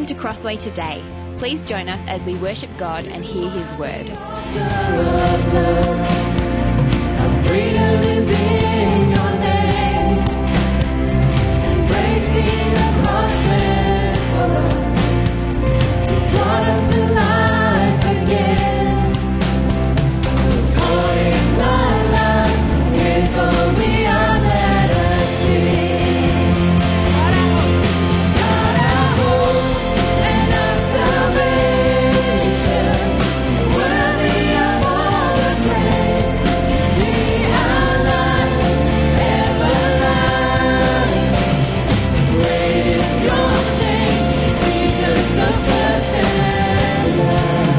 to Crossway today. Please join us as we worship God and hear His word. Our freedom is in your name, embracing the cross meant for us. You brought us to life again, caught in the light with all we are. Let us sing. God our hope and our salvation, worthy of all the praise. Be our light everlasting. Great is your name, Jesus, the first and last.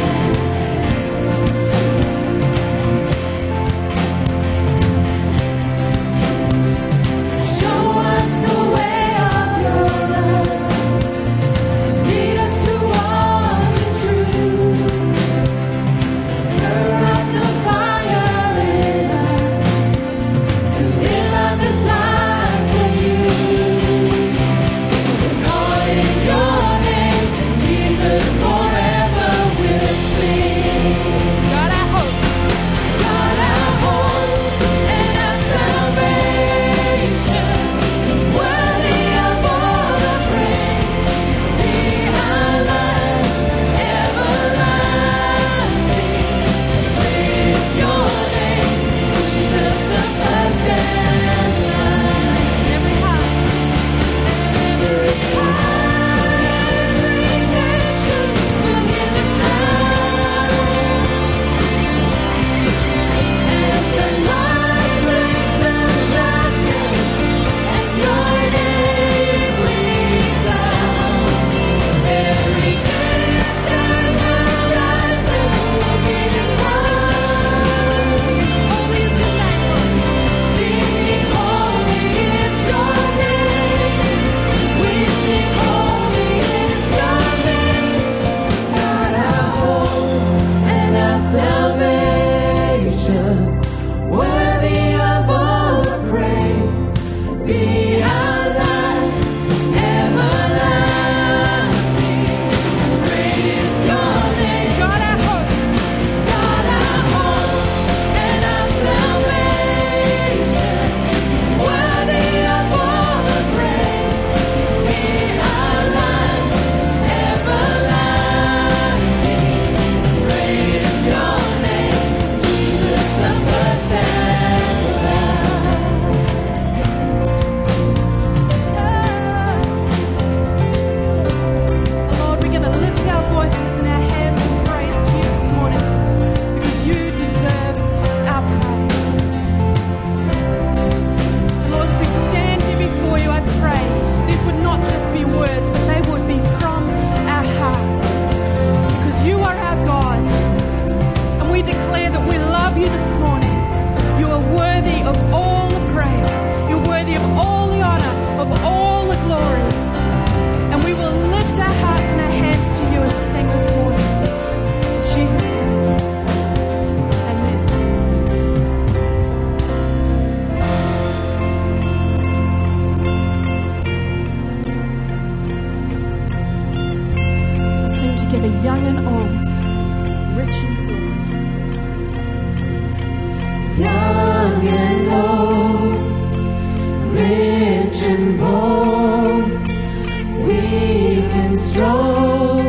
Show us the way of your love. Lead us towards the truth. Stir up the fire in us to live out this life for you. Caught in your name, Jesus, forever we'll sing. God our hope and our salvation, worthy of all the praise. Be our light everlasting. Great is your name, Jesus, the first and last. Every heart, every nation will hear the sound as the light breaks the darkness and your name rings out. Every distant horizon will be described. Holy is your name, sing holy is your name. We sing holy is your name. God our hope and our salvation, worthy of all the praise. Be our light everlasting. Great is your name. God our hope and our salvation, worthy of all the praise. Be our light everlasting. Great is your name, Jesus, the first and Lord, we're going to lift our voices and our hands in praise to you this morning because you deserve our praise. Lord, as we stand here before you, I pray these would not just be words, but they would be from our hearts because you are our God. And we declare that we love you this morning. You are worthy of all the praise. You're worthy of all the honor, of all the glory. And we will lift our hearts and our hands to you and sing this morning. In Jesus' name. Amen. Let's sing together, young and old, rich and poor. Young and old, rich and bold, weak and strong,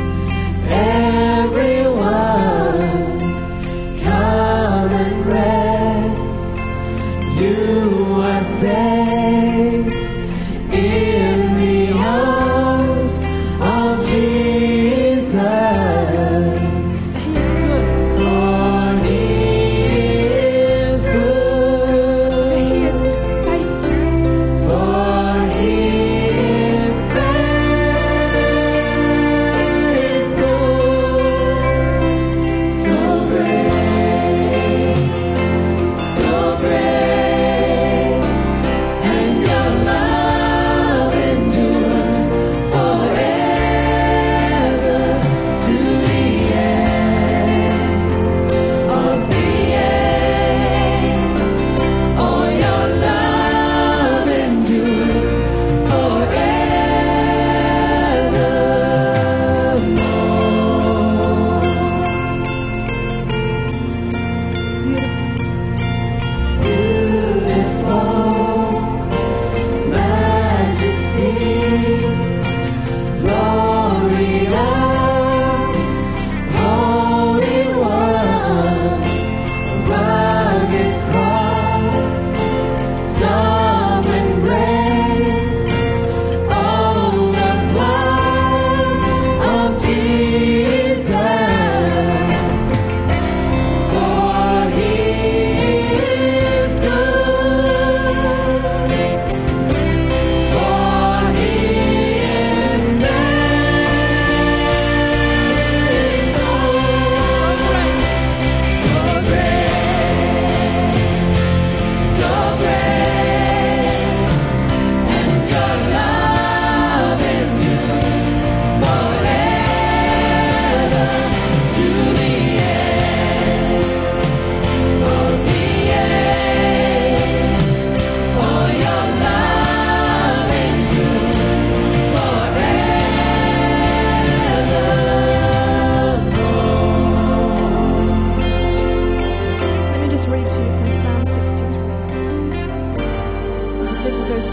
everyone, come and rest. You are safe in the arms of Jesus. He's good. For he is good. For he is faithful. For he is faithful. So great, and your love.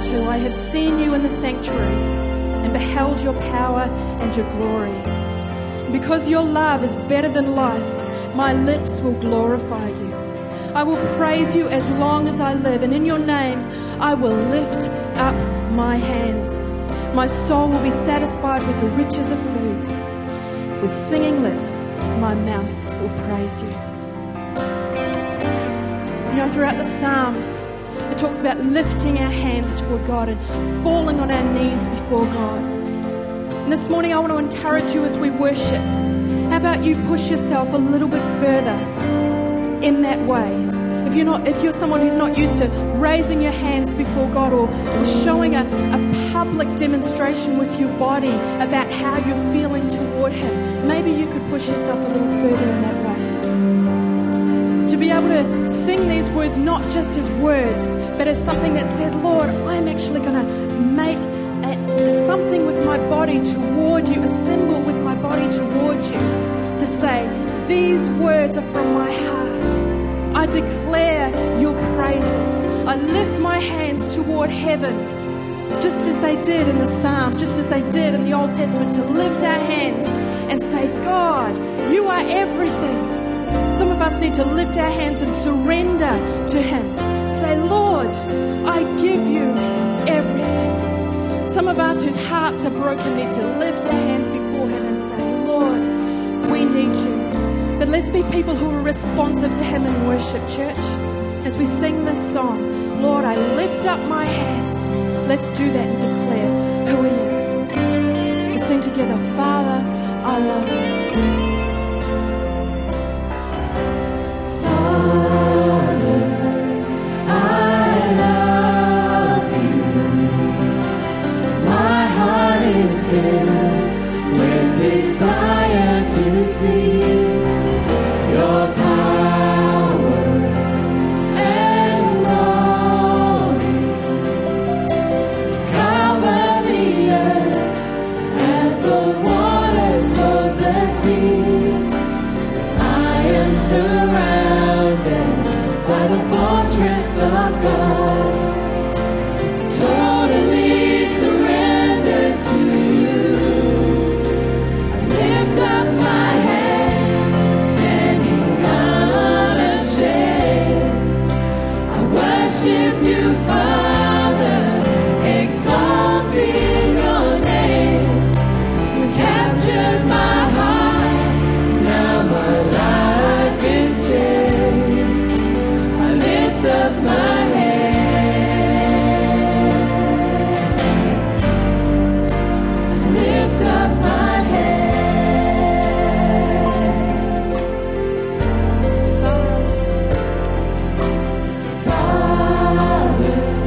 2, I have seen you in the sanctuary and beheld your power and your glory. Because your love is better than life, my lips will glorify you. I will praise you as long as I live, and in your name I will lift up my hands. My soul will be satisfied with the riches of foods. With singing lips, my mouth will praise you. You know, throughout the Psalms, it talks about lifting our hands toward God and falling on our knees before God. And this morning I want to encourage you as we worship. How about you push yourself a little bit further in that way? If you're someone who's not used to raising your hands before God or showing a public demonstration with your body about how you're feeling toward Him, maybe you could push yourself a little further in that way. To be able to sing these words not just as words, but as something that says, Lord, I'm actually going to make something with my body toward you, a symbol with my body toward you, to say, these words are from my heart. I declare your praises. I lift my hands toward heaven, just as they did in the Psalms, just as they did in the Old Testament, to lift our hands and say, God, you are everything. Some of us need to lift our hands and surrender to Him. Say, Lord, I give you everything. Some of us whose hearts are broken need to lift our hands before Him and say, Lord, we need you. But let's be people who are responsive to Him in worship, church. As we sing this song, Lord, I lift up my hands. Let's do that and declare who He is. Let's sing together, Father, I love you. Filled with desire to see your power and glory. Cover the earth as the waters clothe the sea. I am surrounded by the fortress of God. Totally surrendered to you. Lift up my hands, standing unashamed. I worship you, Father, exalting your name. You captured my heart, now my life is changed. I lift up my hands. I lift up my hands. Father,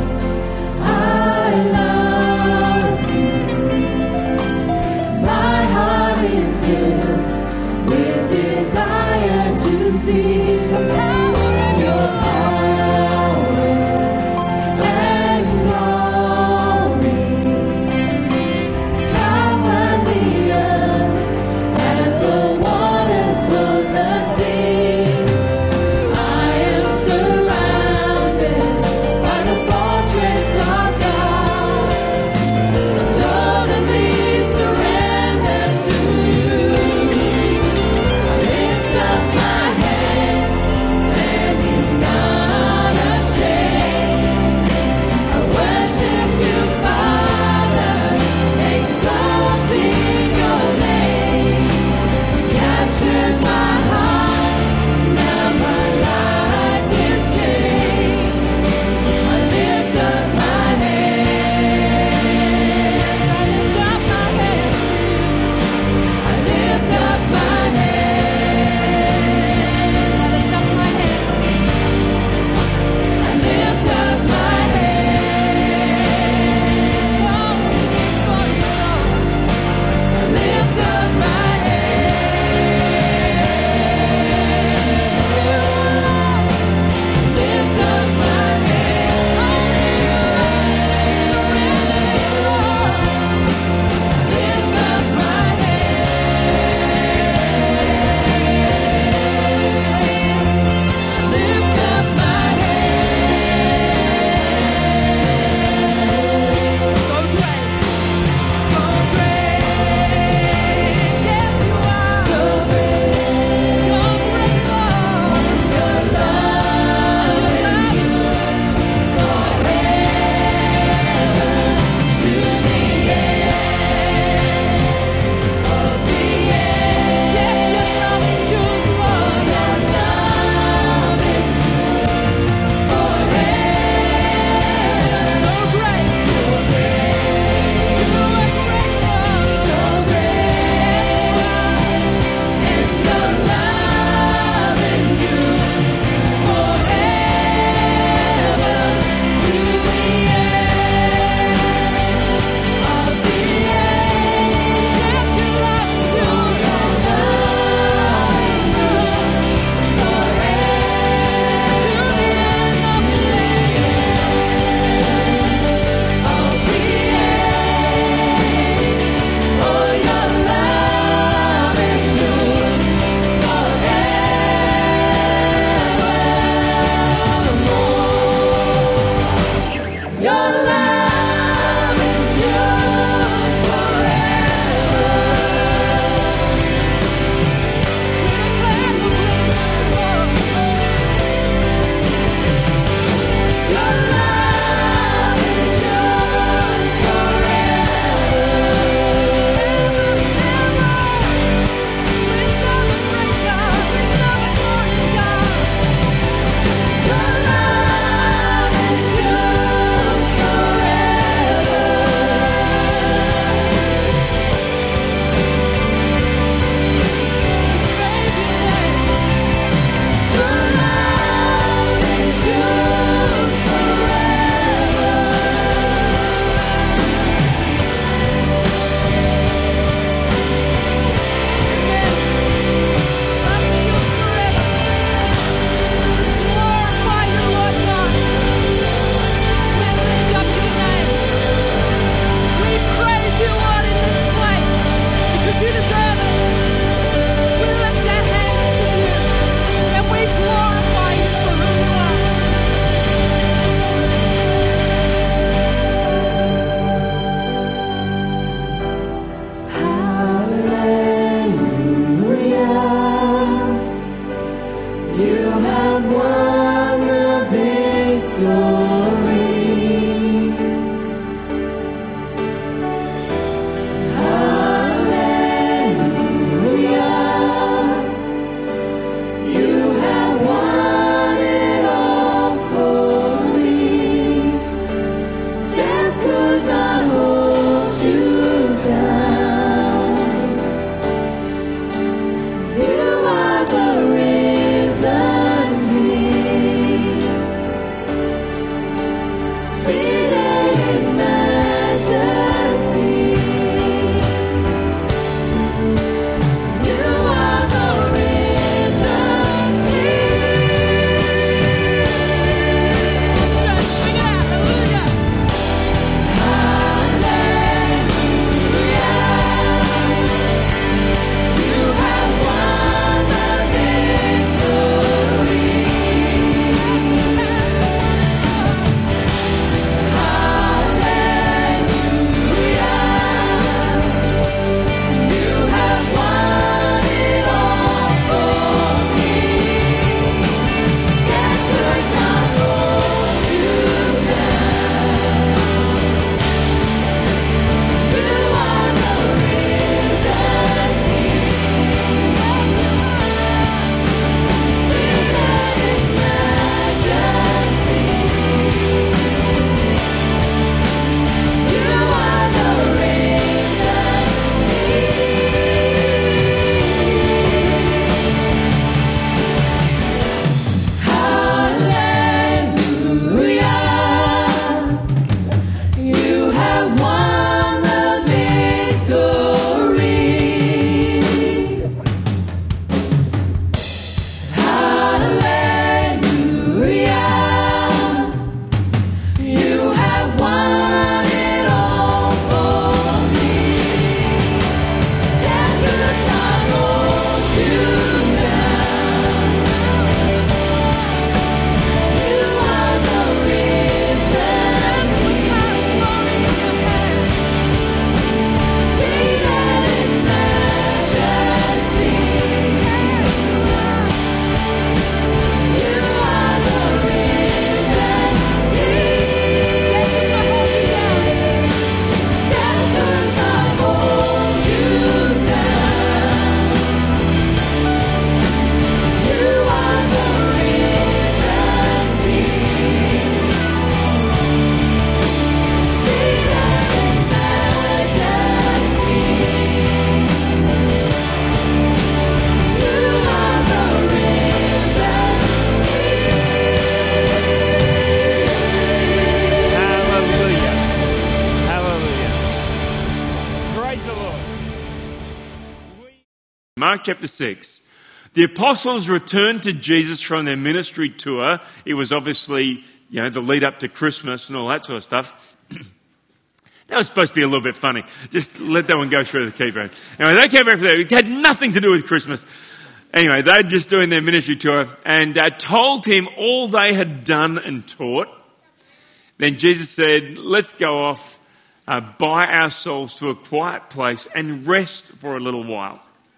Mark chapter 6. The apostles returned to Jesus from their ministry tour. It was obviously, the lead up to Christmas and all that sort of stuff. That was supposed to be a little bit funny. Just let that one go through the keyboard. Anyway, they came back from there. It had nothing to do with Christmas. Anyway, they're just doing their ministry tour and told him all they had done and taught. Then Jesus said, let's go off, by ourselves to a quiet place and rest for a little while.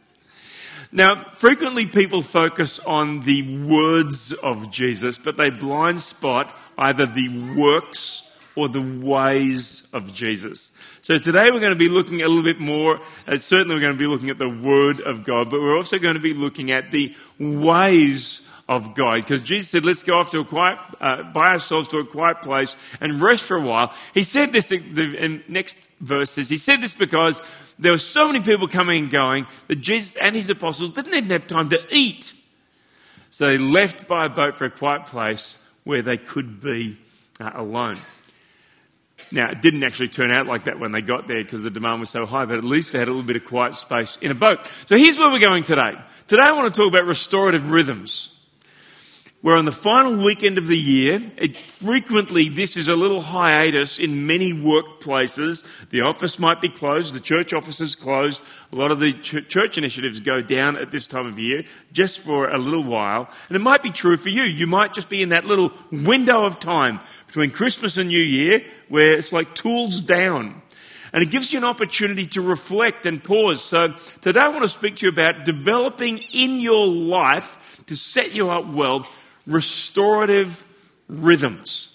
Now, frequently people focus on the words of Jesus, but they blind spot either the works or the ways of Jesus. So today we're going to be looking a little bit more, certainly we're going to be looking at the Word of God, but we're also going to be looking at the ways of God. Because Jesus said, let's go off to by ourselves to a quiet place and rest for a while. He said this, in next verse says, he said this because there were so many people coming and going that Jesus and his apostles didn't even have time to eat. So they left by a boat for a quiet place where they could be alone. Now, it didn't actually turn out like that when they got there because the demand was so high, but at least they had a little bit of quiet space in a boat. So here's where we're going today. Today I want to talk about restorative rhythms. We're on the final weekend of the year. Frequently, this is a little hiatus in many workplaces. The office might be closed. The church office is closed. A lot of the church initiatives go down at this time of year just for a little while. And it might be true for you. You might just be in that little window of time between Christmas and New Year where it's like tools down. And it gives you an opportunity to reflect and pause. So today I want to speak to you about developing in your life to set you up well restorative rhythms.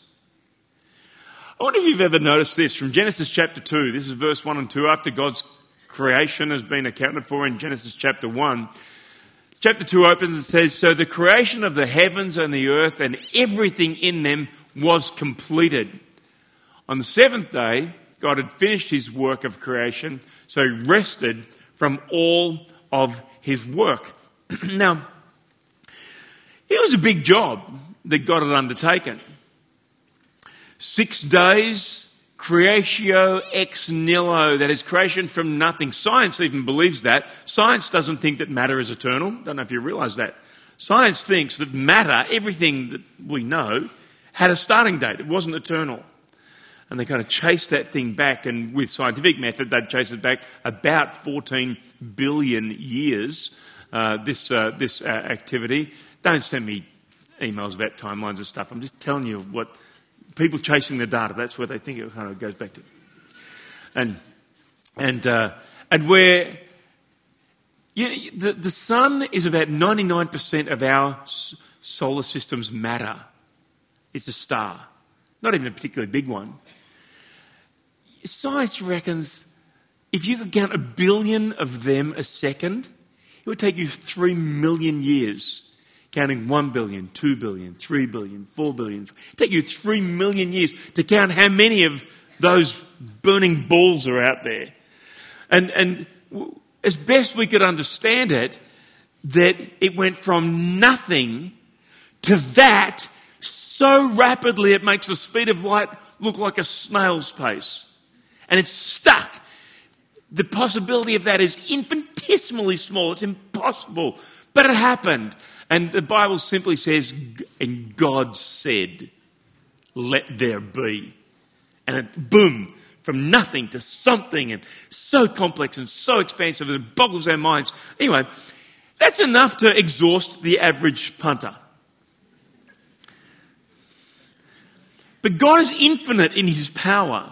I wonder if you've ever noticed this from Genesis chapter 2. This is verse 1 and 2. After God's creation has been accounted for in Genesis chapter 1. Chapter 2 opens and says, so the creation of the heavens and the earth and everything in them was completed. On the seventh day, God had finished his work of creation, so he rested from all of his work. Now, it was a big job that God had undertaken. 6 days, creatio ex nihilo, that is creation from nothing. Science even believes that. Science doesn't think that matter is eternal. Don't know if you realise that. Science thinks that matter, everything that we know, had a starting date. It wasn't eternal. And they kind of chased that thing back, and with scientific method, they'd chase it back about 14 billion years, this activity. Don't send me emails about timelines and stuff. I'm just telling you what people chasing the data. That's where they think it kind of goes back to. And where the sun is about 99% of our solar system's matter. It's a star, not even a particularly big one. Science reckons if you could count 1 billion of them a second, it would take you 3 million years. Counting 1 billion, 2 billion, 3 billion, 4 billion. It'd take you 3 million years to count how many of those burning balls are out there. And as best we could understand it, that it went from nothing to that so rapidly it makes the speed of light look like a snail's pace. And it's stuck. The possibility of that is infinitesimally small. It's impossible. But it happened. And the Bible simply says, and God said, let there be. And it, boom, from nothing to something, and so complex and so expansive, it boggles our minds. Anyway, that's enough to exhaust the average punter. But God is infinite in his power.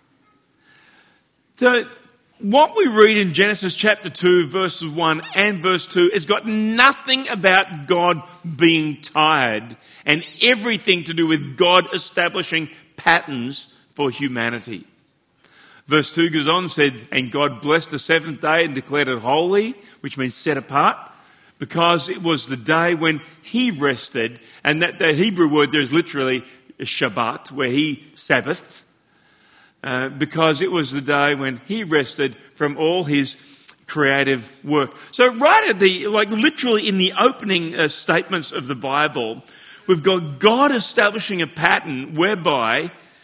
So what we read in Genesis chapter 2, verses 1 and verse 2 has got nothing about God being tired and everything to do with God establishing patterns for humanity. Verse 2 goes on and said, and God blessed the seventh day and declared it holy, which means set apart, because it was the day when he rested. And that Hebrew word there is literally Shabbat, where he Sabbathed. Because it was the day when he rested from all his creative work. So right at literally in the opening statements of the Bible, we've got God establishing a pattern whereby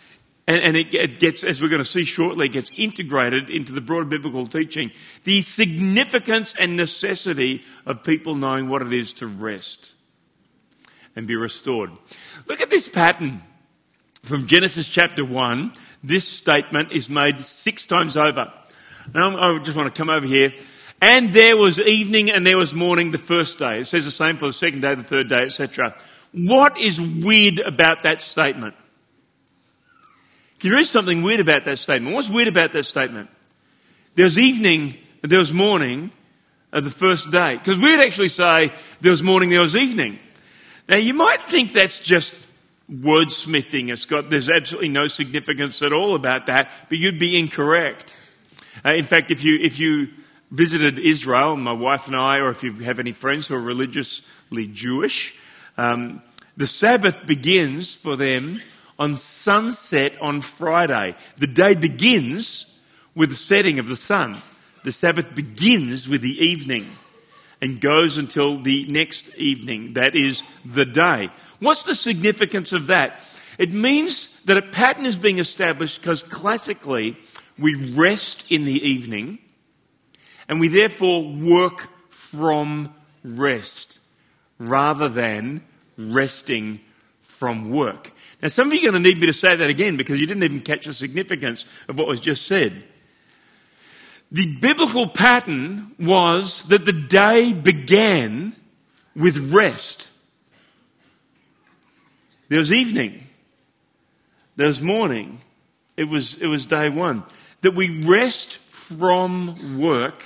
And it gets, as we're going to see shortly, it gets integrated into the broader biblical teaching. The significance and necessity of people knowing what it is to rest and be restored. Look at this pattern from Genesis chapter 1. This statement is made 6 times over. Now I just want to come over here. And there was evening and there was morning the first day. It says the same for the second day, the third day, etc. What is weird about that statement? There is something weird about that statement. What's weird about that statement? There was evening and there was morning of the first day. Because we'd actually say there was morning, there was evening. Now you might think that's just wordsmithing. There's absolutely no significance at all about that, but you'd be incorrect. In fact, if you visited Israel, my wife and I, or if you have any friends who are religiously Jewish, the Sabbath begins for them on sunset on Friday. The day begins with the setting of the sun. The Sabbath begins with the evening and goes until the next evening. That is the day. What's the significance of that? It means that a pattern is being established because classically we rest in the evening and we therefore work from rest rather than resting from work. Now, some of you are going to need me to say that again because you didn't even catch the significance of what was just said. The biblical pattern was that the day began with rest. There was evening. There was morning. It was day one. That we rest from work.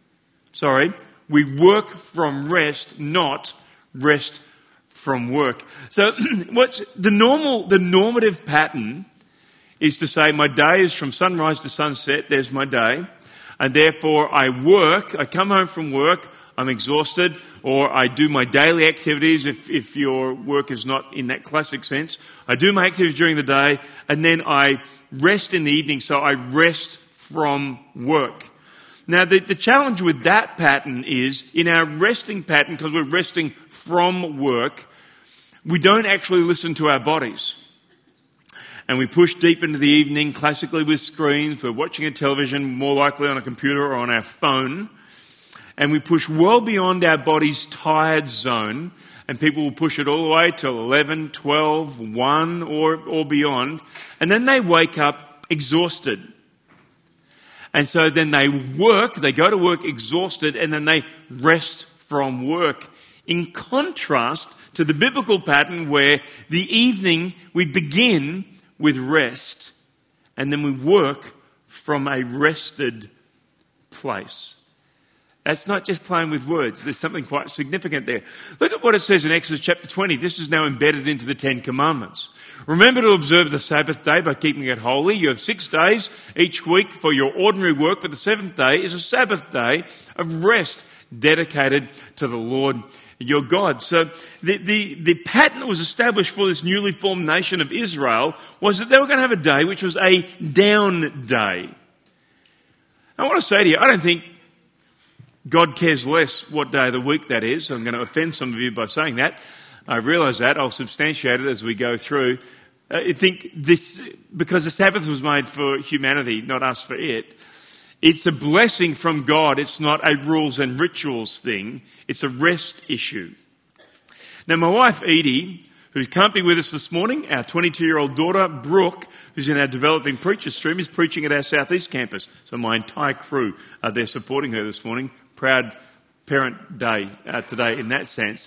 We work from rest, not rest from work. So what's the normative pattern is to say my day is from sunrise to sunset, there's my day, and therefore I work, I come home from work, I'm exhausted, or I do my daily activities if your work is not in that classic sense. I do my activities during the day, and then I rest in the evening, so I rest from work. Now the challenge with that pattern is, in our resting pattern, because we're resting from work, we don't actually listen to our bodies. And we push deep into the evening, classically with screens. We're watching a television, more likely on a computer or on our phone. And we push well beyond our body's tired zone. And people will push it all the way till 11, 12, 1 or beyond. And then they wake up exhausted. And so then they go to work exhausted, and then they rest from work. In contrast to the biblical pattern where the evening we begin with rest and then we work from a rested place. That's not just playing with words. There's something quite significant there. Look at what it says in Exodus chapter 20. This is now embedded into the 10 Commandments. Remember to observe the Sabbath day by keeping it holy. You have 6 days each week for your ordinary work, but the 7th day is a Sabbath day of rest dedicated to the Lord your God. So the pattern that was established for this newly formed nation of Israel was that they were going to have a day which was a down day. I want to say to you, I don't think God cares less what day of the week that is. I'm going to offend some of you by saying that. I realise that. I'll substantiate it as we go through. I think this, because the Sabbath was made for humanity, not us for it. It's a blessing from God. It's not a rules and rituals thing. It's a rest issue. Now, my wife, Edie, who can't be with us this morning, our 22-year-old daughter, Brooke, who's in our developing preacher stream, is preaching at our Southeast campus. So my entire crew are there supporting her this morning. Proud parent day today in that sense.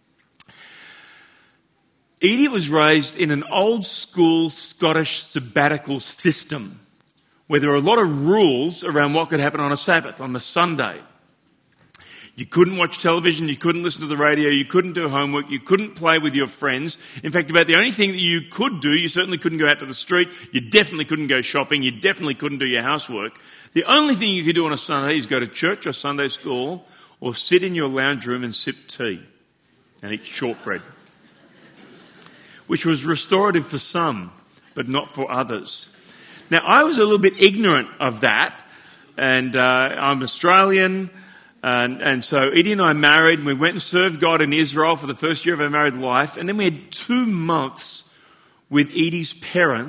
Edie was raised in an old school Scottish sabbatical system where there were a lot of rules around what could happen on a Sabbath, on the Sunday. You couldn't watch television, you couldn't listen to the radio, you couldn't do homework, you couldn't play with your friends. In fact, about the only thing that you could do, you certainly couldn't go out to the street, you definitely couldn't go shopping, you definitely couldn't do your housework. The only thing you could do on a Sunday is go to church or Sunday school or sit in your lounge room and sip tea and eat shortbread, which was restorative for some, but not for others. Now, I was a little bit ignorant of that, and I'm Australian, and so Edie and I married, and we went and served God in Israel for the first year of our married life, and then we had 2 months with Edie's parents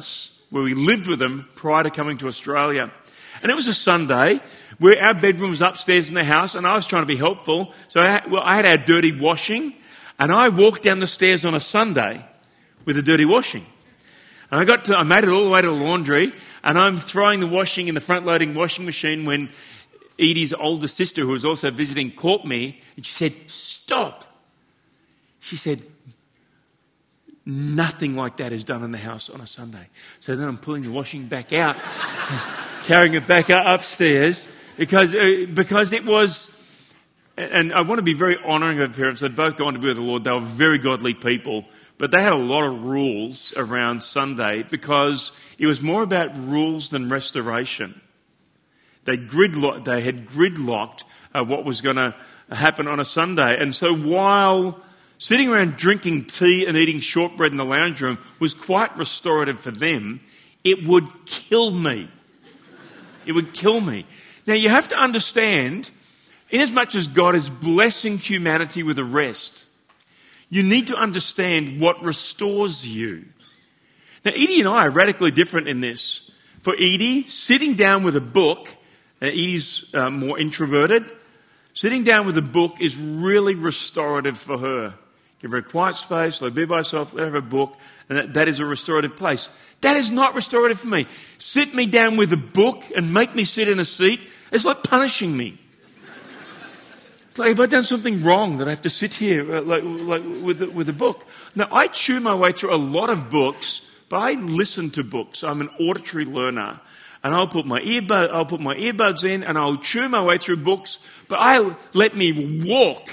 where we lived with them prior to coming to Australia. And it was a Sunday where our bedroom was upstairs in the house, and I was trying to be helpful. So I had our dirty washing, and I walked down the stairs on a Sunday with the dirty washing. And I made it all the way to the laundry, and I'm throwing the washing in the front-loading washing machine when Edie's older sister, who was also visiting, caught me, and she said, "Stop." She said, "Nothing like that is done in the house on a Sunday." So then I'm pulling the washing back out, carrying it back upstairs, because it was, and I want to be very honouring of parents. They'd both gone to be with the Lord. They were very godly people, but they had a lot of rules around Sunday because it was more about rules than restoration. They had gridlocked what was going to happen on a Sunday. And so while sitting around drinking tea and eating shortbread in the lounge room was quite restorative for them, it would kill me. It would kill me. Now you have to understand, inasmuch as God is blessing humanity with a rest, you need to understand what restores you. Now Edie and I are radically different in this. For Edie, sitting down with a book, Edie's more introverted, sitting down with a book is really restorative for her. Give her a quiet space, let her be by herself, let her have a book, and that is a restorative place. That is not restorative for me. Sit me down with a book and make me sit in a seat, it's like punishing me. It's like, have I done something wrong that I have to sit here like with a book? Now, I chew my way through a lot of books, but I listen to books. I'm an auditory learner. And I'll put my earbuds in and I'll chew my way through books, but let me walk.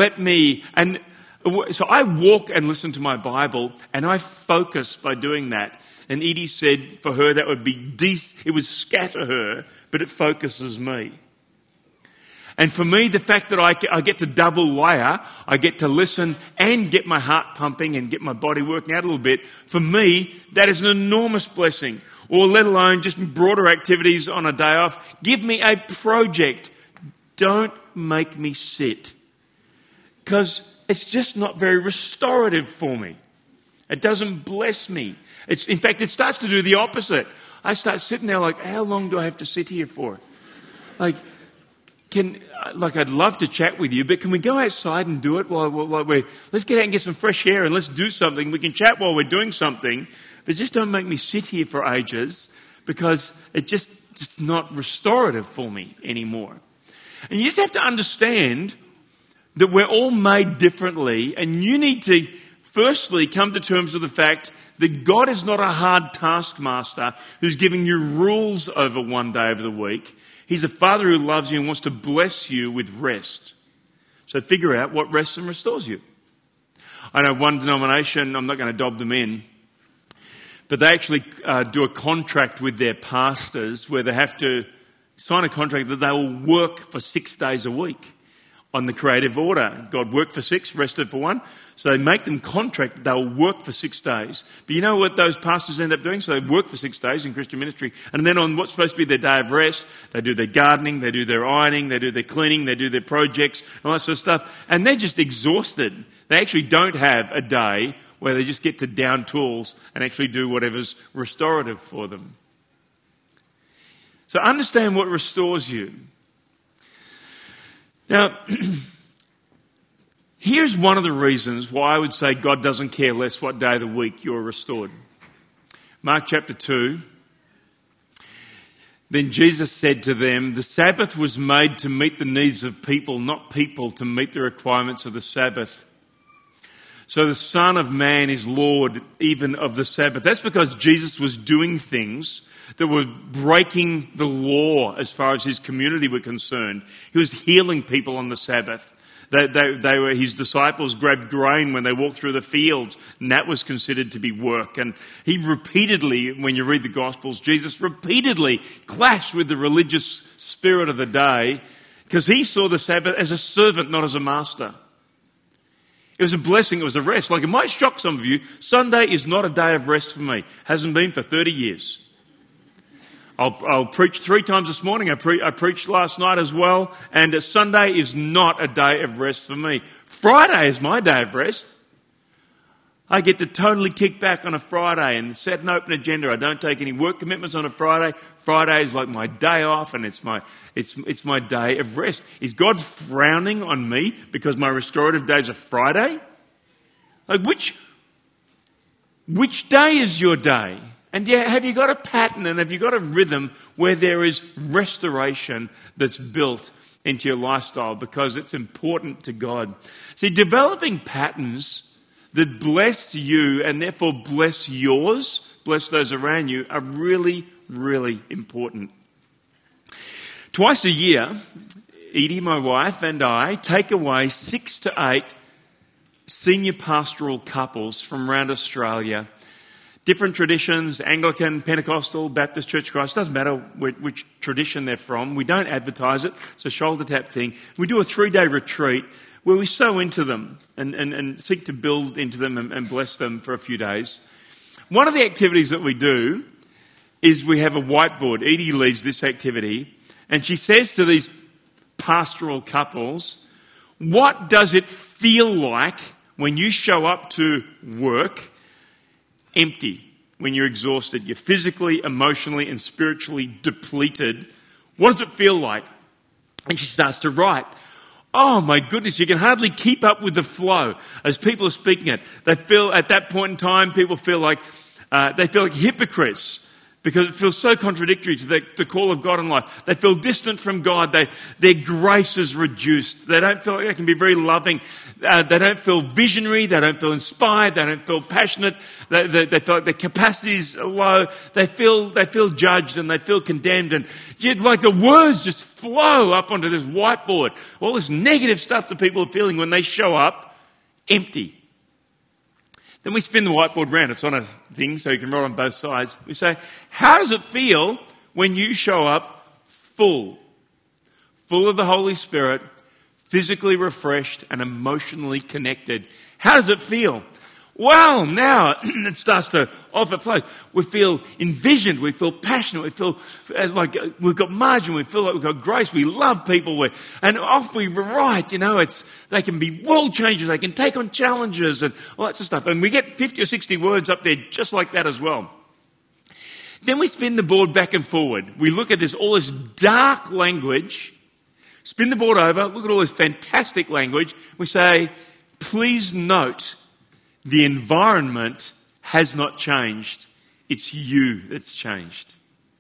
So I walk and listen to my Bible, and I focus by doing that. And Edie said for her that would be it would scatter her, but it focuses me. And for me, the fact that I get to double layer, I get to listen and get my heart pumping and get my body working out a little bit, for me, that is an enormous blessing. Or let alone just broader activities on a day off. Give me a project. Don't make me sit. Because it's just not very restorative for me. It doesn't bless me. In fact, it starts to do the opposite. I start sitting there like, how long do I have to sit here for? I'd love to chat with you, but can we go outside and do it let's get out and get some fresh air and let's do something. We can chat while we're doing something, but just don't make me sit here for ages, because it's just not restorative for me anymore. And you just have to understand that we're all made differently, and you need to firstly come to terms with the fact that God is not a hard taskmaster who's giving you rules over one day of the week. He's a Father who loves you and wants to bless you with rest. So figure out what rests and restores you. I know one denomination, I'm not going to dob them in, but they actually do a contract with their pastors where they have to sign a contract that they will work for 6 days a week on the creative order. God worked for 6, rested for 1. So they make them contract that they'll work for 6 days. But you know what those pastors end up doing? So they work for 6 days in Christian ministry. And then on what's supposed to be their day of rest, they do their gardening, they do their ironing, they do their cleaning, they do their projects, all that sort of stuff. And they're just exhausted. They actually don't have a day where they just get to down tools and actually do whatever's restorative for them. So understand what restores you. Now, here's one of the reasons why I would say God doesn't care less what day of the week you're restored. Mark chapter 2. Then Jesus said to them, "The Sabbath was made to meet the needs of people, not people to meet the requirements of the Sabbath. So the Son of Man is Lord even of the Sabbath." That's because Jesus was doing things that were breaking the law as far as his community were concerned. He was healing people on the Sabbath. His disciples grabbed grain when they walked through the fields, and that was considered to be work. And he repeatedly, when you read the Gospels, Jesus repeatedly clashed with the religious spirit of the day, because he saw the Sabbath as a servant, not as a master. It was a blessing, it was a rest. Like, it might shock some of you, Sunday is not a day of rest for me. Hasn't been for 30 years. I'll preach 3 times this morning. I preached last night as well. And Sunday is not a day of rest for me. Friday is my day of rest. I get to totally kick back on a Friday and set an open agenda. I don't take any work commitments on a Friday. Friday is like my day off, and it's my day of rest. Is God frowning on me because my restorative day is a Friday? Like which day is your day? And have you got a pattern and have you got a rhythm where there is restoration that's built into your lifestyle because it's important to God? See, developing patterns that bless you and therefore bless yours, bless those around you, are really, really important. Twice a year, Edie, my wife, and I take away 6 to 8 senior pastoral couples from around Australia. Different traditions, Anglican, Pentecostal, Baptist, Church of Christ, doesn't matter which tradition they're from. We don't advertise it. It's a shoulder tap thing. We do a 3-day retreat where we sow into them and seek to build into them and bless them for a few days. One of the activities that we do is we have a whiteboard. Edie leads this activity, and she says to these pastoral couples, what does it feel like when you show up to work empty, when you're exhausted, you're physically, emotionally, and spiritually depleted? What does it feel like? And she starts to write. Oh my goodness, you can hardly keep up with the flow as people are speaking it. They feel at that point in time, people feel like hypocrites because it feels so contradictory to the call of God in life. They feel distant from God. Their grace is reduced. They don't feel like they can be very loving. They don't feel visionary. They don't feel inspired. They don't feel passionate. They feel like their capacity is low. They feel judged and they feel condemned. And like the words just flow up onto this whiteboard. All this negative stuff that people are feeling when they show up empty. Then we spin the whiteboard round. It's on a thing so you can write on both sides. We say, how does it feel when you show up full of the Holy Spirit, physically refreshed and emotionally connected? How does it feel? Well, now it starts to overflow. We feel envisioned. We feel passionate. We feel like we've got margin. We feel like we've got grace. We love people. And off we write. They can be world changers. They can take on challenges and all that sort of stuff. And we get 50 or 60 words up there just like that as well. Then we spin the board back and forward. We look at all this dark language, spin the board over, look at all this fantastic language. We say, please note, the environment has not changed. It's you that's changed.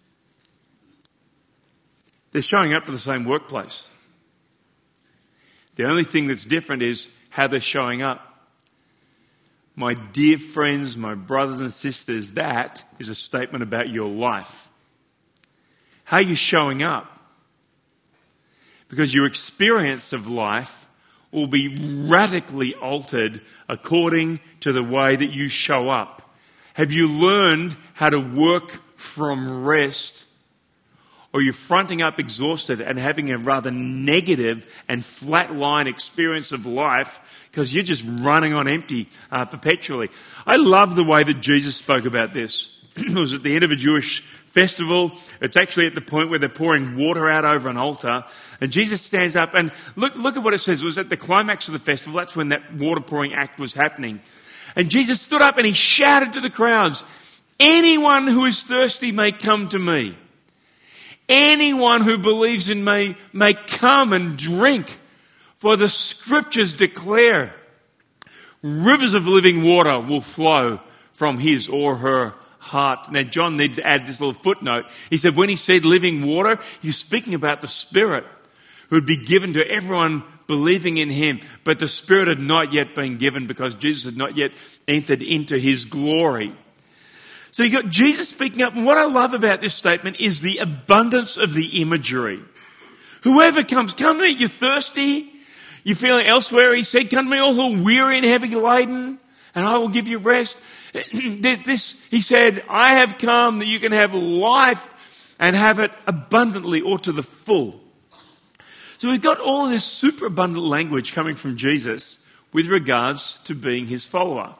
They're showing up to the same workplace. The only thing that's different is how they're showing up. My dear friends, my brothers and sisters, that is a statement about your life. How are you showing up? Because your experience of life will be radically altered according to the way that you show up. Have you learned how to work from rest? Or you're fronting up exhausted and having a rather negative and flatline experience of life because you're just running on empty perpetually. I love the way that Jesus spoke about this. It was at the end of a Jewish festival. It's actually at the point where they're pouring water out over an altar. And Jesus stands up and look at what it says. It was at the climax of the festival. That's when that water pouring act was happening. And Jesus stood up and he shouted to the crowds, anyone who is thirsty may come to me. Anyone who believes in me may come and drink. For the scriptures declare rivers of living water will flow from his or her heart. Now, John needed to add this little footnote. He said when he said living water, he was speaking about the Spirit who would be given to everyone believing in him. But the Spirit had not yet been given because Jesus had not yet entered into his glory. So you got Jesus speaking up. And what I love about this statement is the abundance of the imagery. Whoever comes, come to me, you're thirsty, you're feeling elsewhere. He said, come to me all who are weary and heavy laden, and I will give you rest. He said, I have come that you can have life and have it abundantly or to the full. So we've got all of this super abundant language coming from Jesus with regards to being his follower.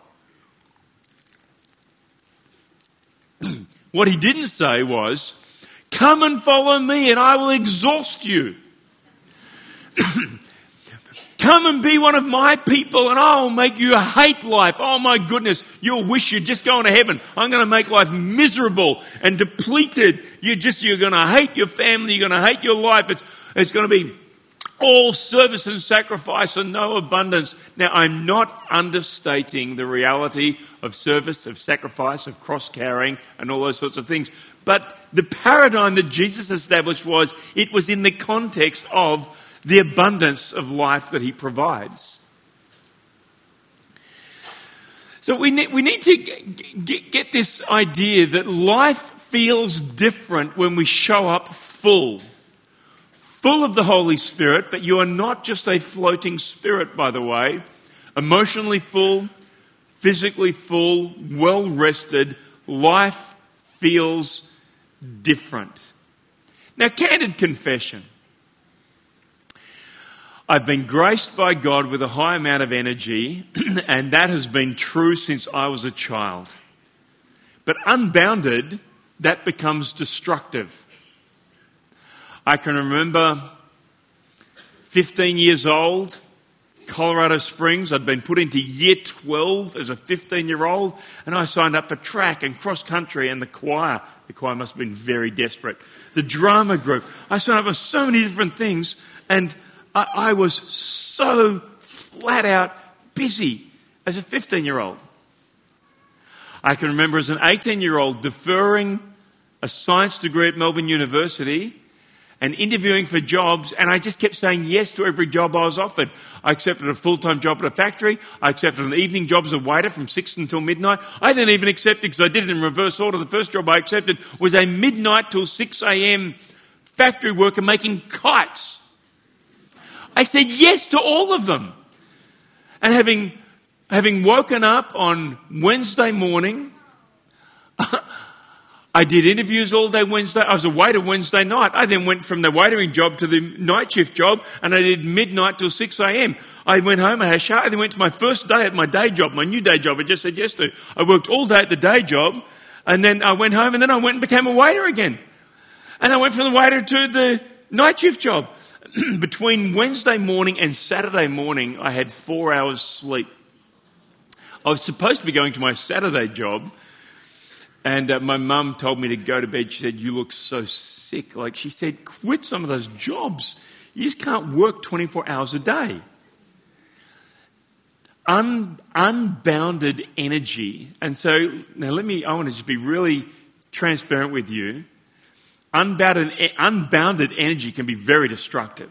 What he didn't say was, come and follow me and I will exhaust you. Come and be one of my people and I'll make you hate life. Oh my goodness, you'll wish you'd just go into heaven. I'm going to make life miserable and depleted. You're going to hate your family. You're going to hate your life. It's going to be all service and sacrifice and no abundance. Now, I'm not understating the reality of service, of sacrifice, of cross-carrying and all those sorts of things. But the paradigm that Jesus established it was in the context of the abundance of life that he provides. So we need to get this idea that life feels different when we show up full of the Holy Spirit, but you are not just a floating spirit, by the way. Emotionally full, physically full, well rested, life feels different. Now, candid confession. I've been graced by God with a high amount of energy, and that has been true since I was a child. But unbounded, that becomes destructive. I can remember 15 years old, Colorado Springs. I'd been put into year 12 as a 15-year-old, and I signed up for track and cross-country and the choir. The choir must have been very desperate. The drama group. I signed up for so many different things, and I was so flat out busy as a 15-year-old. I can remember as an 18-year-old deferring a science degree at Melbourne University and interviewing for jobs, and I just kept saying yes to every job I was offered. I accepted a full-time job at a factory. I accepted an evening job as a waiter from 6 until midnight. I didn't even accept it because I did it in reverse order. The first job I accepted was a midnight till 6 a.m. factory worker making kites. I said yes to all of them. And having woken up on Wednesday morning, I did interviews all day Wednesday. I was a waiter Wednesday night. I then went from the waitering job to the night shift job, and I did midnight till 6 a.m. I went home, I had a shower, I then went to my first day at my day job, my new day job I just said yes to. I worked all day at the day job, and then I went home, and then I went and became a waiter again. And I went from the waiter to the night shift job. Between Wednesday morning and Saturday morning, I had 4 hours sleep. I was supposed to be going to my Saturday job, and my mum told me to go to bed. She said, "You look so sick." Like, she said, "Quit some of those jobs. You just can't work 24 hours a day." Unbounded energy. And so, now I want to just be really transparent with you. Unbounded energy can be very destructive.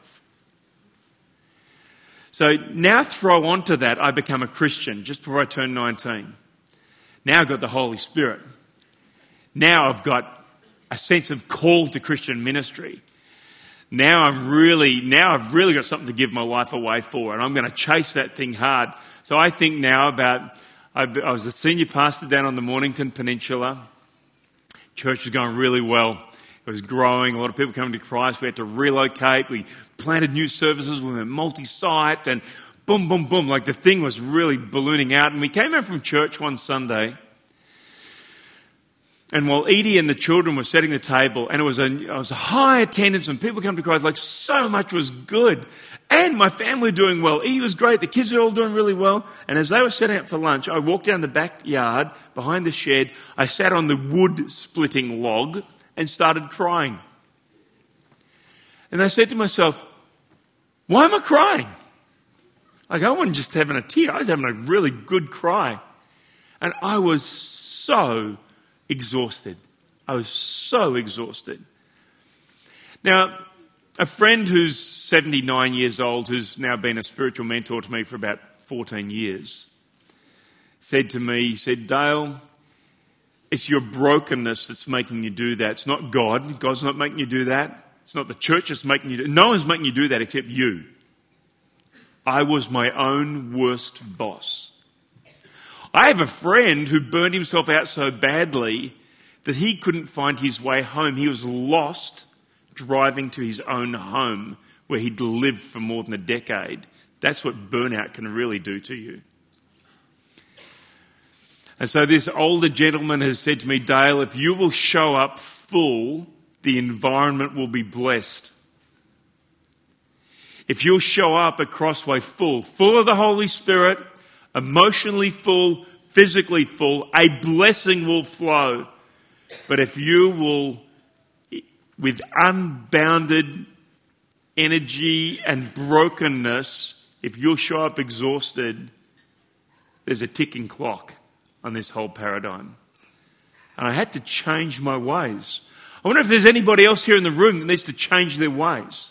So now throw onto that, I become a Christian just before I turned 19. Now I've got the Holy Spirit. Now I've got a sense of call to Christian ministry. Now I've really got something to give my life away for, and I'm going to chase that thing hard. So I think now I was a senior pastor down on the Mornington Peninsula. Church was going really well. It was growing. A lot of people coming to Christ. We had to relocate. We planted new services. We went multi-site, and boom, boom, boom. Like, the thing was really ballooning out. And we came out from church one Sunday, and while Edie and the children were setting the table, and it was a high attendance, and people come to Christ, like, so much was good. And my family were doing well. Edie was great. The kids were all doing really well. And as they were setting up for lunch, I walked down the backyard behind the shed. I sat on the wood-splitting log and started crying. And I said to myself, why am I crying? Like, I wasn't just having a tear. I was having a really good cry. And I was so exhausted. I was so exhausted. Now, a friend who's 79 years old, who's now been a spiritual mentor to me for about 14 years, said to me, he said, "Dale, it's your brokenness that's making you do that. It's not God. God's not making you do that. It's not the church that's making you do that. No one's making you do that except you." I was my own worst boss. I have a friend who burned himself out so badly that he couldn't find his way home. He was lost driving to his own home where he'd lived for more than a decade. That's what burnout can really do to you. And so this older gentleman has said to me, "Dale, if you will show up full, the environment will be blessed. If you'll show up at Crossway full of the Holy Spirit, emotionally full, physically full, a blessing will flow. But if you will, with unbounded energy and brokenness, if you'll show up exhausted, there's a ticking clock on this whole paradigm. And I had to change my ways. I wonder if there's anybody else here in the room that needs to change their ways.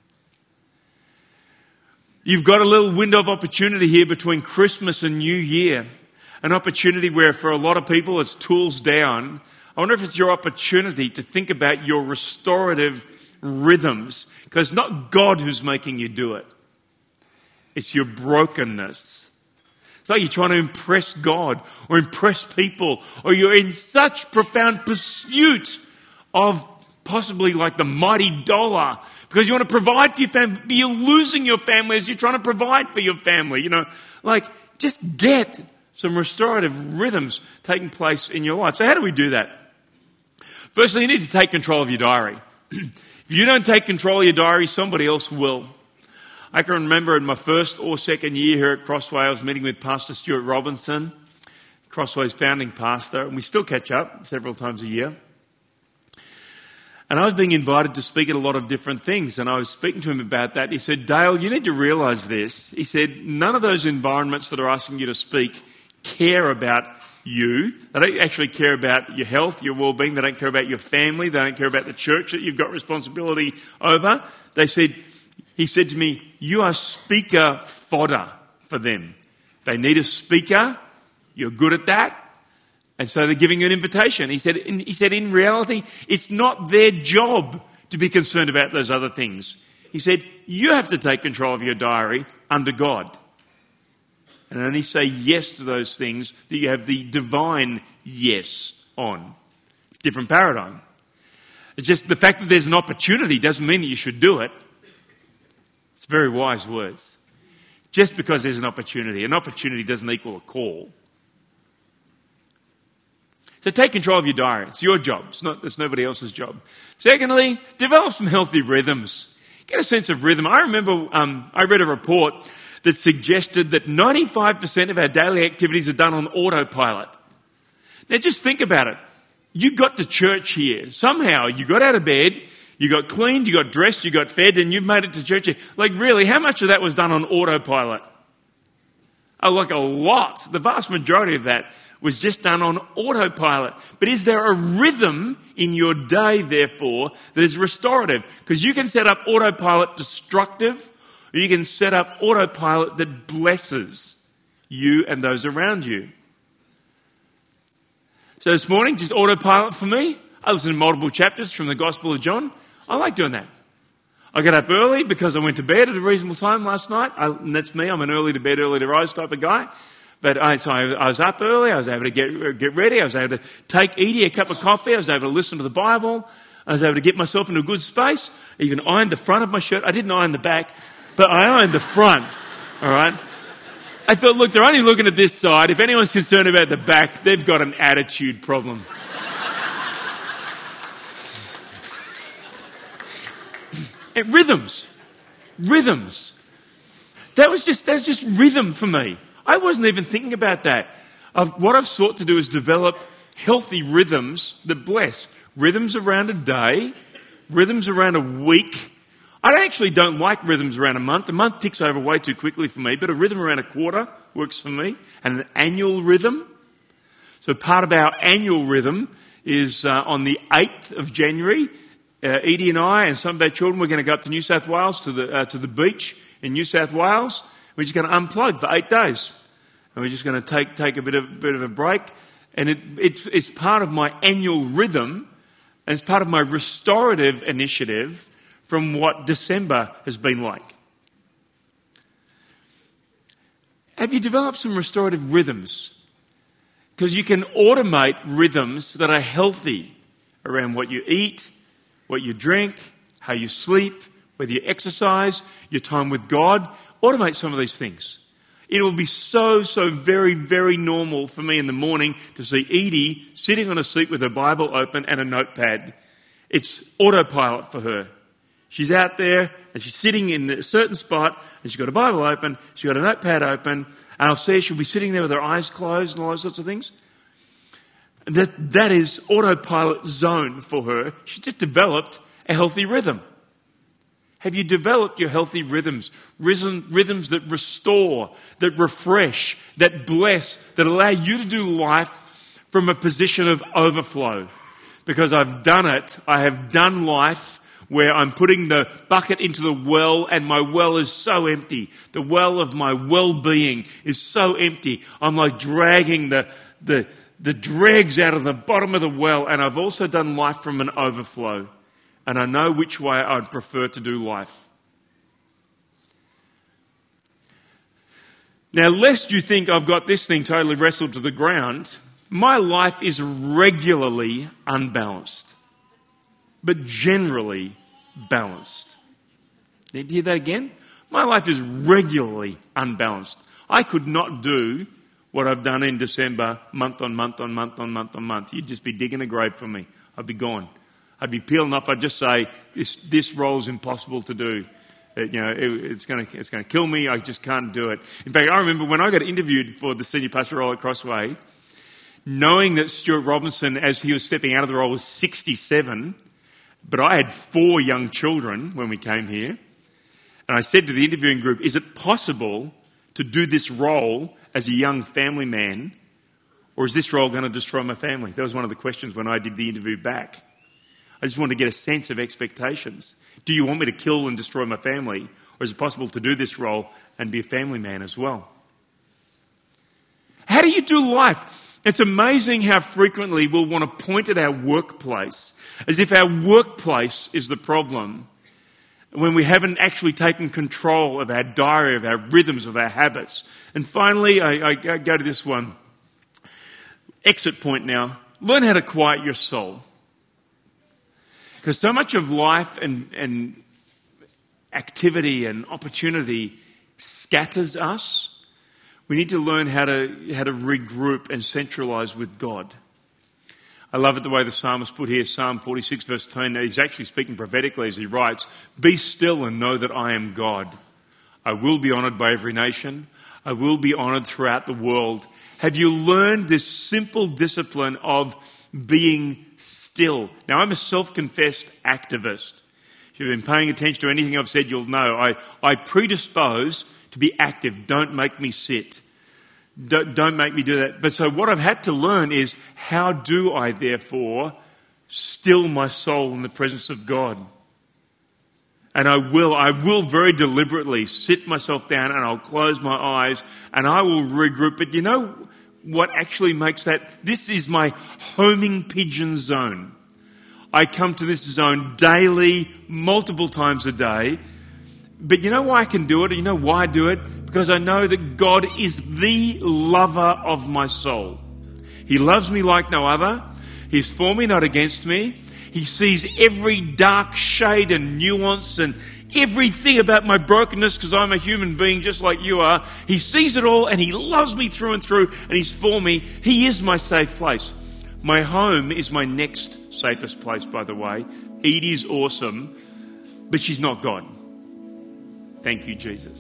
You've got a little window of opportunity here between Christmas and New Year. An opportunity where for a lot of people it's tools down. I wonder if it's your opportunity to think about your restorative rhythms. Because it's not God who's making you do it. It's your brokenness. It's like you're trying to impress God or impress people, or you're in such profound pursuit of possibly like the mighty dollar because you want to provide for your family, but you're losing your family as you're trying to provide for your family. You know, like just get some restorative rhythms taking place in your life. So how do we do that? Firstly, you need to take control of your diary. If you don't take control of your diary, somebody else will. I can remember in my first or second year here at Crossway, I was meeting with Pastor Stuart Robinson, Crossway's founding pastor, and we still catch up several times a year. And I was being invited to speak at a lot of different things, and I was speaking to him about that. He said, Dale, you need to realise this. He said, none of those environments that are asking you to speak care about you. They don't actually care about your health, your well-being. They don't care about your family. They don't care about the church that you've got responsibility over. He said to me, you are speaker fodder for them. They need a speaker. You're good at that. And so they're giving you an invitation. He said, in reality, it's not their job to be concerned about those other things. He said, you have to take control of your diary under God. And only say yes to those things that you have the divine yes on. It's a different paradigm. It's just the fact that there's an opportunity doesn't mean that you should do it. It's very wise words. Just because there's an opportunity doesn't equal a call. So take control of your diary. It's your job. It's nobody else's job. Secondly, develop some healthy rhythms. Get a sense of rhythm. I remember I read a report that suggested that 95% of our daily activities are done on autopilot. Now just think about it. You got to church here. Somehow you got out of bed, you got cleaned, you got dressed, you got fed, and you've made it to church here. Like really, how much of that was done on autopilot? Oh, like a lot. The vast majority of that was just done on autopilot. But is there a rhythm in your day, therefore, that is restorative? Because you can set up autopilot destructive, or you can set up autopilot that blesses you and those around you. So this morning, just autopilot for me. I listened to multiple chapters from the Gospel of John. I like doing that. I got up early because I went to bed at a reasonable time last night. And that's me. I'm an early to bed, early to rise type of guy. But I was up early. I was able to get ready. I was able to take Edie a cup of coffee. I was able to listen to the Bible. I was able to get myself into a good space. I even ironed the front of my shirt. I didn't iron the back, but I ironed the front. All right. I thought, look, they're only looking at this side. If anyone's concerned about the back, they've got an attitude problem. And rhythms. That's just rhythm for me. I wasn't even thinking about that. What I've sought to do is develop healthy rhythms that bless. Rhythms around a day, rhythms around a week. I actually don't like rhythms around a month. A month ticks over way too quickly for me, but a rhythm around a quarter works for me. And an annual rhythm. So part of our annual rhythm is on the 8th of January. Edie and I and some of our children, we're going to go up to New South Wales to the beach in New South Wales. We're just going to unplug for 8 days, and we're just going to take a bit of a break. And it's part of my annual rhythm, and it's part of my restorative initiative from what December has been like. Have you developed some restorative rhythms? Because you can automate rhythms that are healthy around what you eat, what you drink, how you sleep, whether you exercise, your time with God. Automate some of these things. It will be so very, very normal for me in the morning to see Edie sitting on a seat with her Bible open and a notepad. It's autopilot for her. She's out there and she's sitting in a certain spot and she's got a Bible open, she's got a notepad open, and I'll see her, she'll be sitting there with her eyes closed and all those sorts of things. And that is autopilot zone for her. She's just developed a healthy rhythm. Have you developed your healthy rhythms? Rhythms that restore, that refresh, that bless, that allow you to do life from a position of overflow. Because I've done it. I have done life where I'm putting the bucket into the well and my well is so empty. The well of my well-being is so empty. I'm like dragging the dregs out of the bottom of the well, and I've also done life from an overflow. And I know which way I'd prefer to do life. Now, lest you think I've got this thing totally wrestled to the ground, my life is regularly unbalanced, but generally balanced. Did you hear that again? My life is regularly unbalanced. I could not do what I've done in December, month on month on month on month on month. You'd just be digging a grave for me. I'd be gone. I'd be peeling off. I'd just say, this role's impossible to do. It's going to kill me. I just can't do it. In fact, I remember when I got interviewed for the senior pastor role at Crossway, knowing that Stuart Robinson, as he was stepping out of the role, was 67, but I had 4 young children when we came here. And I said to the interviewing group, is it possible to do this role as a young family man, or is this role going to destroy my family? That was one of the questions when I did the interview back. I just wanted to get a sense of expectations. Do you want me to kill and destroy my family? Or is it possible to do this role and be a family man as well? How do you do life? It's amazing how frequently we'll want to point at our workplace as if our workplace is the problem, when we haven't actually taken control of our diary, of our rhythms, of our habits. And finally, I go to this one. Exit point now. Learn how to quiet your soul. Because so much of life and activity and opportunity scatters us. We need to learn how to regroup and centralise with God. I love it the way the psalmist put here, Psalm 46 verse 10. He's actually speaking prophetically as he writes, "Be still and know that I am God. I will be honoured by every nation. I will be honoured throughout the world." Have you learned this simple discipline of being still? Now, I'm a self-confessed activist. If you've been paying attention to anything I've said, you'll know I predispose to be active. Don't make me sit. Don't make me do that. But so what I've had to learn is, how do I therefore still my soul in the presence of God? And I will very deliberately sit myself down and I'll close my eyes and I will regroup. But you know what actually makes that? This is my homing pigeon zone. I come to this zone daily, multiple times a day. But you know why I can do it? You know why I do it? Because I know that God is the lover of my soul. He loves me like no other. He's for me, not against me. He sees every dark shade and nuance and everything about my brokenness, because I'm a human being just like you are. He sees it all and He loves me through and through, and He's for me. He is my safe place. My home is my next safest place, by the way. Edie's awesome, but she's not God. Thank you, Jesus.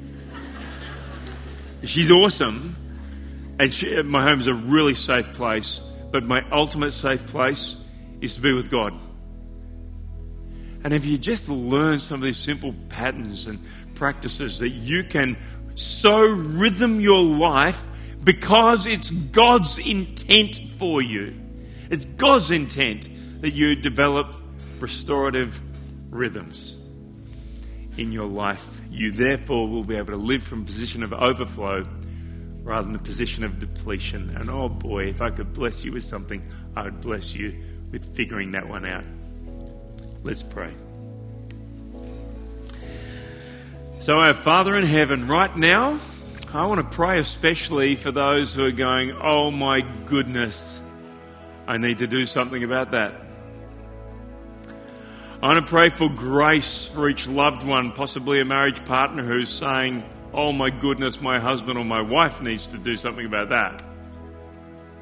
She's awesome, and my home is a really safe place, but my ultimate safe place is to be with God. And if you just learn some of these simple patterns and practices that you can so rhythm your life, because it's God's intent for you. It's God's intent that you develop restorative rhythms in your life. You therefore will be able to live from a position of overflow rather than a position of depletion. And oh boy, if I could bless you with something, I would bless you with figuring that one out. Let's pray. So our Father in heaven, right now, I want to pray especially for those who are going, oh my goodness, I need to do something about that. I want to pray for grace for each loved one, possibly a marriage partner who's saying, oh my goodness, my husband or my wife needs to do something about that.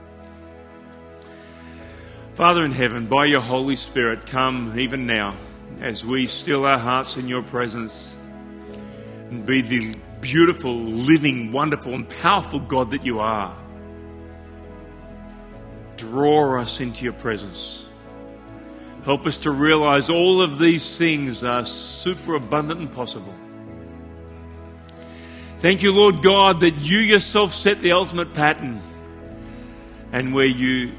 Father in heaven, by your Holy Spirit, come even now. as we still our hearts in your presence and be the beautiful, living, wonderful and powerful God that you are. Draw us into your presence. Help us to realize all of these things are super abundant and possible. Thank you, Lord God, that you yourself set the ultimate pattern, and where you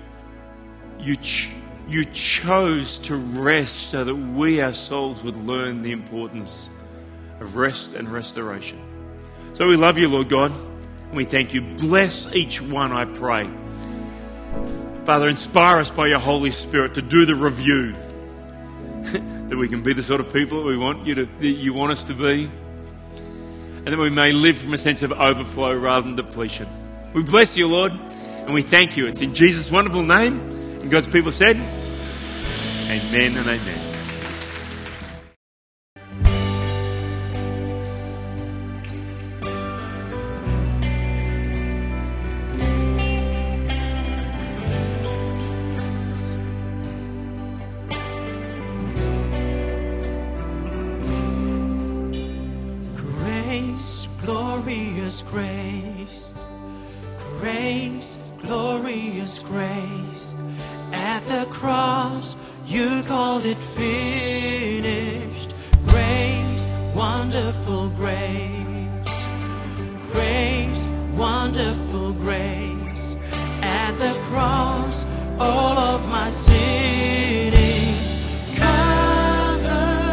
chose to rest so that we ourselves would learn the importance of rest and restoration. So we love you, Lord God, and we thank you. Bless each one, I pray. Father, inspire us by your Holy Spirit to do the review, that we can be the sort of people that you want us to be, and that we may live from a sense of overflow rather than depletion. We bless you, Lord, and we thank you. It's in Jesus' wonderful name. And God's people said, amen and amen. Grace, glorious grace, grace, glorious grace. At the cross, you called it finished. Grace, wonderful grace. Grace, wonderful grace. At the cross, all of my sinnings covered,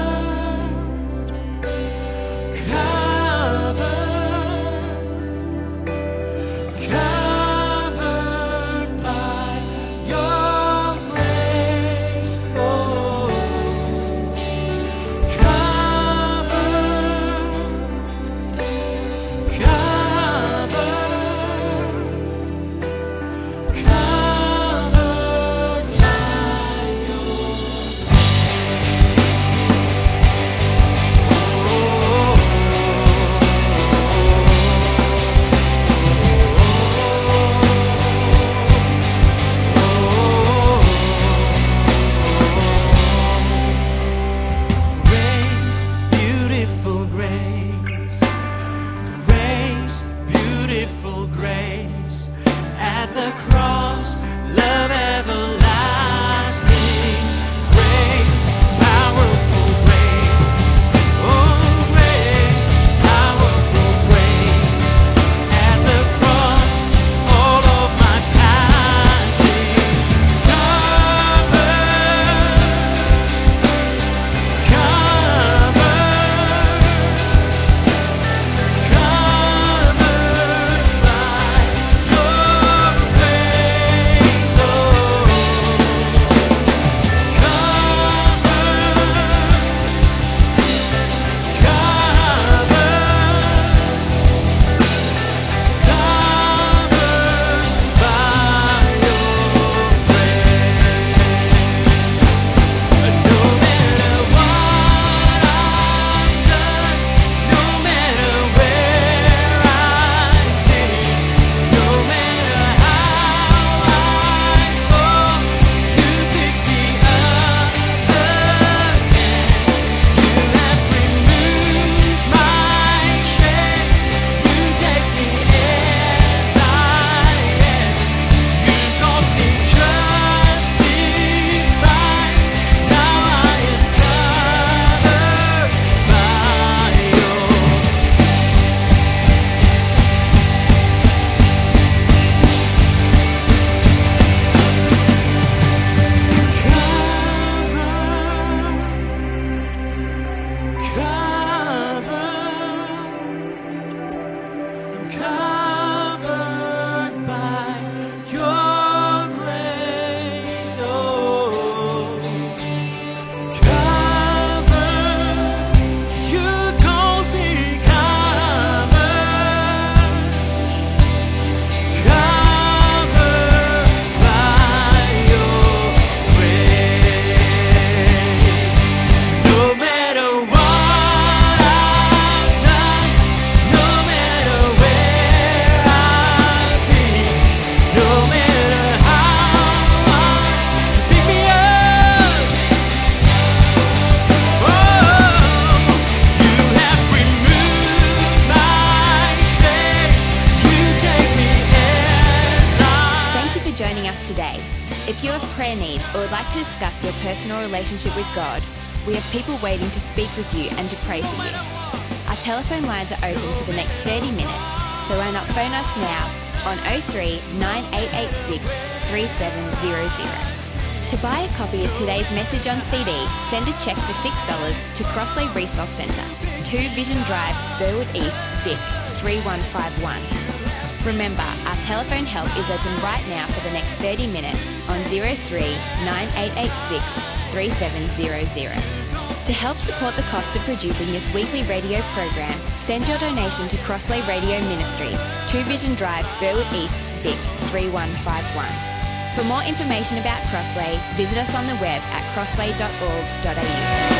covered by your grace. Oh, covered by to discuss your personal relationship with God, we have people waiting to speak with you and to pray for you. Our telephone lines are open for the next 30 minutes, so why not phone us now on 03 9886 3700. To buy a copy of today's message on CD, send a cheque for $6 to Crossway Resource Centre, 2 Vision Drive, Burwood East, Vic 3151. Remember, our telephone help is open right now for the next 30 minutes on 03 9886 3700. To help support the cost of producing this weekly radio program, send your donation to Crossway Radio Ministry, 2 Vision Drive, Burwood East, Vic 3151. For more information about Crossway, visit us on the web at crossway.org.au.